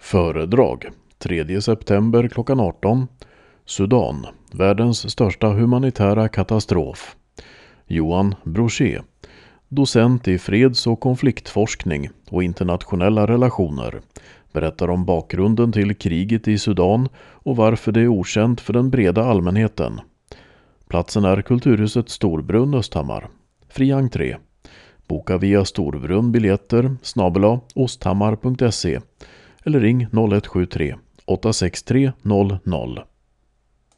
Föredrag 3 september klockan 18. Sudan, världens största humanitära katastrof. Johan Brochet, docent i freds- och konfliktforskning och internationella relationer, berättar om bakgrunden till kriget i Sudan och varför det är okänt för den breda allmänheten. Platsen är Kulturhuset Storbrunn, Östhammar. Fri entré. Boka via Storbrunn biljetter /osthammar.se eller ring 0173 863 00.